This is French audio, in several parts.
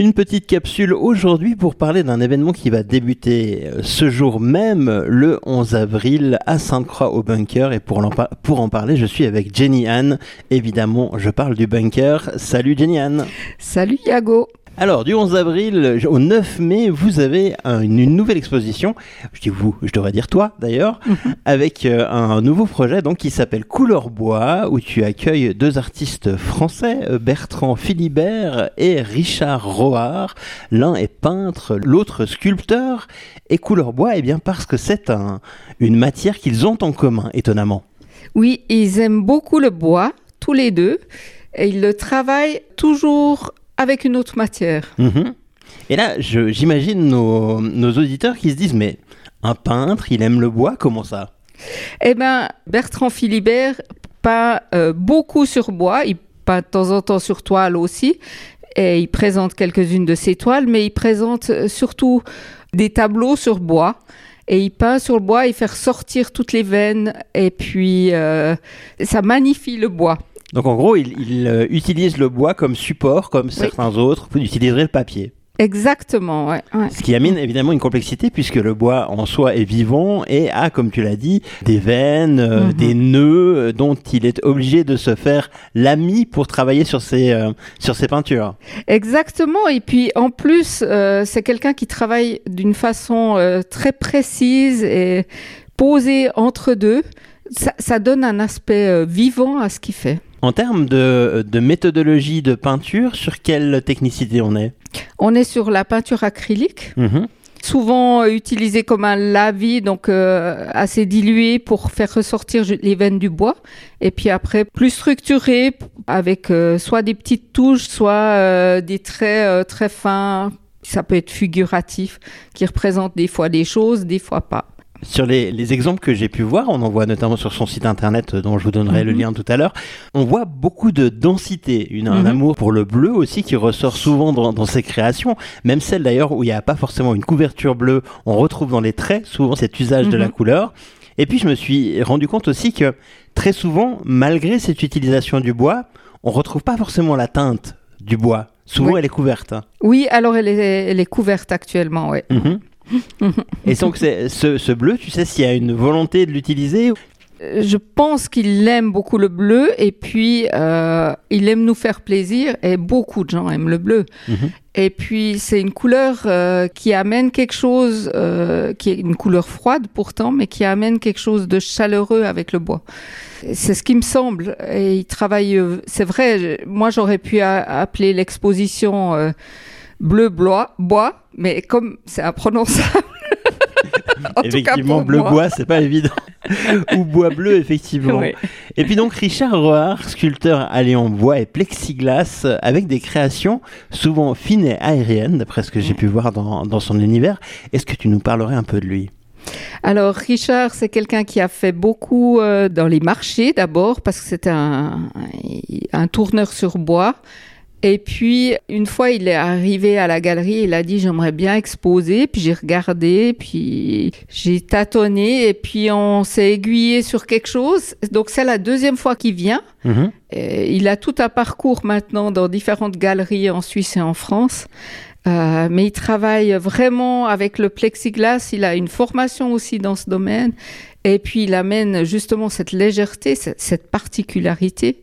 Une petite capsule aujourd'hui pour parler d'un événement qui va débuter ce jour même, le 11 avril, à Sainte-Croix-au-Bunker. Et pour en parler, je suis avec Jenny Anne. Évidemment, je parle du bunker. Salut Jenny Anne. Salut Yago. Alors, du 11 avril au 9 mai, vous avez une nouvelle exposition, je dis vous, je devrais dire toi d'ailleurs, avec un nouveau projet donc, qui s'appelle Couleur Bois, où tu accueilles deux artistes français, Bertrand Philibert et Richard Roard. L'un est peintre, l'autre sculpteur. Et Couleur Bois, eh bien parce que c'est une matière qu'ils ont en commun, étonnamment. Oui, ils aiment beaucoup le bois, tous les deux, et ils le travaillent toujours avec une autre matière. Et là, j'imagine nos auditeurs qui se disent, mais un peintre, il aime le bois, comment ça ? Eh bien, Bertrand Philibert peint beaucoup sur bois, il peint de temps en temps sur toile aussi, et il présente quelques-unes de ses toiles, mais il présente surtout des tableaux sur bois. Et il peint sur le bois, il fait ressortir toutes les veines, et puis ça magnifie le bois. Donc en gros, il utilise le bois comme support, comme certains autres utiliseraient le papier. Exactement, ouais. Ce qui amène évidemment une complexité puisque le bois en soi est vivant et a, comme tu l'as dit, des veines, des nœuds dont il est obligé de se faire l'ami pour travailler sur ses peintures. Exactement. Et puis en plus, c'est quelqu'un qui travaille d'une façon très précise et posée entre deux. Ça donne un aspect vivant à ce qu'il fait. En termes de méthodologie de peinture, sur quelle technicité on est ? On est sur la peinture acrylique, souvent utilisée comme un lavis, donc assez dilué pour faire ressortir les veines du bois. Et puis après, plus structuré avec soit des petites touches, soit des traits très fins. Ça peut être figuratif, qui représentent des fois des choses, des fois pas. Sur les exemples que j'ai pu voir, on en voit notamment sur son site internet dont je vous donnerai le lien tout à l'heure, on voit beaucoup de densité, un amour pour le bleu aussi qui ressort souvent dans ses créations, même celles d'ailleurs où il n'y a pas forcément une couverture bleue, on retrouve dans les traits souvent cet usage de la couleur. Et puis je me suis rendu compte aussi que très souvent, malgré cette utilisation du bois, on ne retrouve pas forcément la teinte du bois. Souvent elle est couverte. Oui, alors elle est couverte actuellement, oui. Et donc ce bleu, tu sais s'il y a une volonté de l'utiliser ? Je pense qu'il aime beaucoup le bleu et puis il aime nous faire plaisir et beaucoup de gens aiment le bleu. Et puis c'est une couleur qui amène quelque chose, qui est une couleur froide pourtant, mais qui amène quelque chose de chaleureux avec le bois. C'est ce qui me semble. Et il travaille, c'est vrai, moi j'aurais pu appeler l'exposition bleu-bois, mais comme c'est imprononçable. Effectivement, bleu-bois, c'est pas évident. Ou bois-bleu, effectivement. Oui. Et puis donc, Richard Roard, sculpteur allié en bois et plexiglas, avec des créations souvent fines et aériennes, d'après ce que j'ai pu voir dans son univers. Est-ce que tu nous parlerais un peu de lui ? Alors, Richard, c'est quelqu'un qui a fait beaucoup dans les marchés, d'abord, parce que c'était un tourneur sur bois. Et puis, une fois, il est arrivé à la galerie, il a dit « j'aimerais bien exposer ». Puis j'ai regardé, puis j'ai tâtonné, et puis on s'est aiguillé sur quelque chose. Donc, c'est la deuxième fois qu'il vient. Il a tout un parcours maintenant dans différentes galeries en Suisse et en France. Mais il travaille vraiment avec le plexiglas. Il a une formation aussi dans ce domaine. Et puis, il amène justement cette légèreté, cette particularité.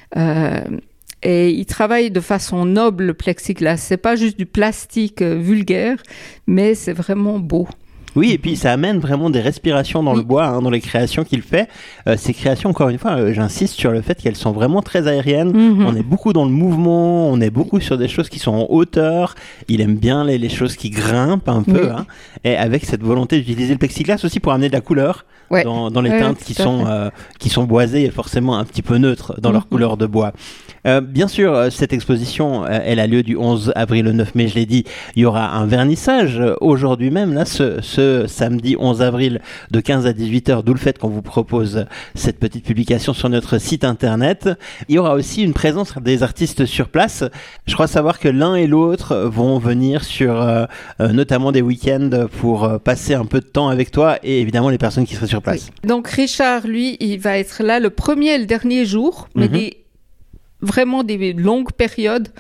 Et il travaille de façon noble, le plexiglas. C'est pas juste du plastique vulgaire, mais c'est vraiment beau. Oui, et puis ça amène vraiment des respirations dans le bois, dans les créations qu'il fait. Ces créations, encore une fois, j'insiste sur le fait qu'elles sont vraiment très aériennes. On est beaucoup dans le mouvement, on est beaucoup sur des choses qui sont en hauteur. Il aime bien les choses qui grimpent un peu, et avec cette volonté d'utiliser le plexiglas aussi pour amener de la couleur dans les teintes qui sont boisées et forcément un petit peu neutres dans leur couleur de bois. Bien sûr, cette exposition, elle a lieu du 11 avril au 9 mai, je l'ai dit. Il y aura un vernissage aujourd'hui même, là, ce samedi 11 avril de 15 à 18h, d'où le fait qu'on vous propose cette petite publication sur notre site internet. Il y aura aussi une présence des artistes sur place. Je crois savoir que l'un et l'autre vont venir sur notamment des week-ends pour passer un peu de temps avec toi et évidemment les personnes qui seraient sur place. Oui. Donc Richard, lui, il va être là le premier et le dernier jour, mais vraiment des longues périodes.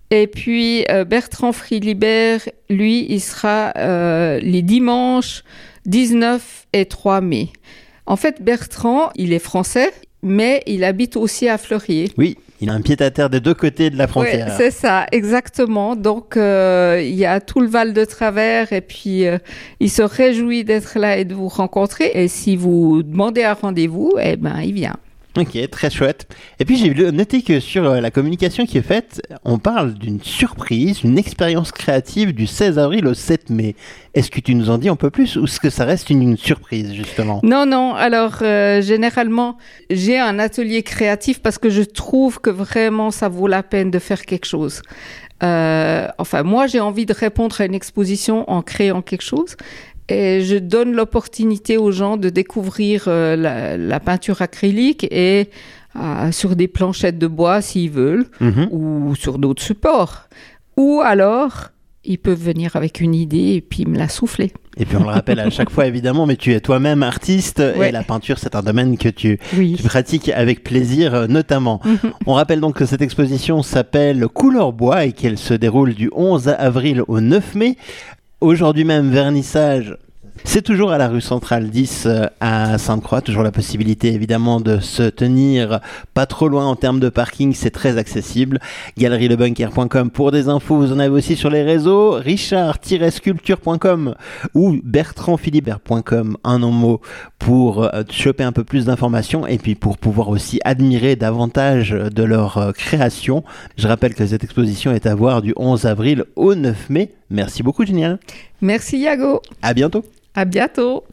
Et puis Bertrand Philibert, lui, il sera les dimanches 19 et 3 mai. En fait, Bertrand, il est français, mais il habite aussi à Fleurier. Oui, il a un pied-à-terre des deux côtés de la frontière. Oui, c'est ça, exactement. Donc, il y a tout le Val de Travers et puis il se réjouit d'être là et de vous rencontrer. Et si vous demandez un rendez-vous, eh ben, il vient. Ok, très chouette. Et puis j'ai noté que sur la communication qui est faite, on parle d'une surprise, une expérience créative du 16 avril au 7 mai. Est-ce que tu nous en dis un peu plus ou est-ce que ça reste une surprise justement ? Non. Alors, généralement, j'ai un atelier créatif parce que je trouve que vraiment ça vaut la peine de faire quelque chose. Moi, j'ai envie de répondre à une exposition en créant quelque chose. Et je donne l'opportunité aux gens de découvrir la peinture acrylique et sur des planchettes de bois s'ils veulent, ou sur d'autres supports. Ou alors, ils peuvent venir avec une idée et puis me la souffler. Et puis on le rappelle à chaque fois évidemment, mais tu es toi-même artiste et la peinture c'est un domaine que tu pratiques avec plaisir notamment. On rappelle donc que cette exposition s'appelle Couleur Bois et qu'elle se déroule du 11 avril au 9 mai. Aujourd'hui même, vernissage, c'est toujours à la rue Centrale 10 à Sainte-Croix, toujours la possibilité évidemment de se tenir pas trop loin en termes de parking, c'est très accessible. GaleriesLeBunker.com pour des infos, vous en avez aussi sur les réseaux, richard-sculpture.com ou bertrandphilibert.com, un mot pour choper un peu plus d'informations et puis pour pouvoir aussi admirer davantage de leur création. Je rappelle que cette exposition est à voir du 11 avril au 9 mai. Merci beaucoup, Génial. Merci, Yago. À bientôt. À bientôt.